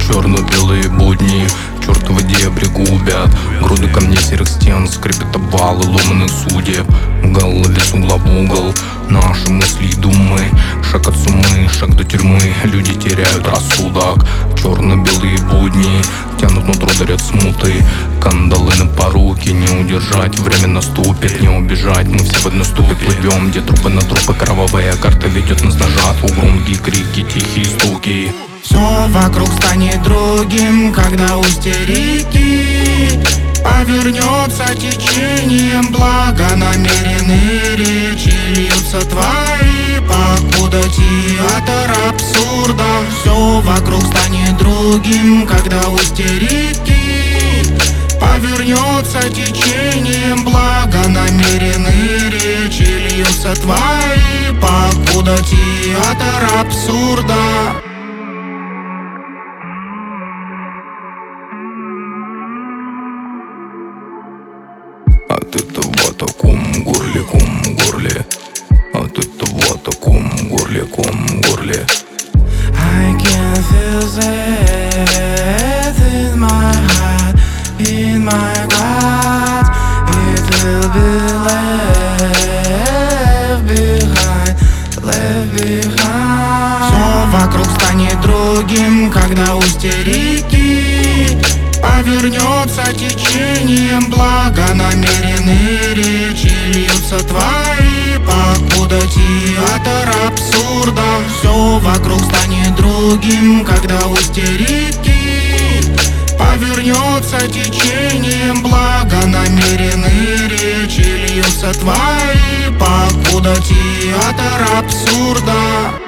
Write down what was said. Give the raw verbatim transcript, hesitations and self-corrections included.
черно-белые будни, чертовы дебри губят. Груды камней, серых стен, скрипят обвалы ломаных судеб. В голове с угла в угол наши мысли и думы. Шаг от сумы, шаг до тюрьмы, люди теряют рассудок. Черно-белые будни тянут нутро, дарят смуты. Кандалы на поруки, не удержать, время наступит, не убежать. Мы все в одной ступе плывем, где трупы на трупы, кровавая карта ведет нас на жатву. Громкие крики, тихие стуки. Все вокруг станет другим, когда устье реки повернется течением. Благо намеренные речи льются твои, покуда театр абсурда. Все вокруг станет другим, когда устье реки повернется течением. Благо намеренные речи льются твои, покуда театр абсурда. От этого таком горле, ком горле. От этого таком горле, ком горле. I can feel death in my heart, in my gut. It will be left behind, left behind. Все вокруг станет другим, когда устье реки повернется течением. Благо намеренные речи льются твои, покуда театр абсурда. Все вокруг станет другим, когда устье реки повернется течением. Благо намеренные речи льются твои, покуда театр абсурда.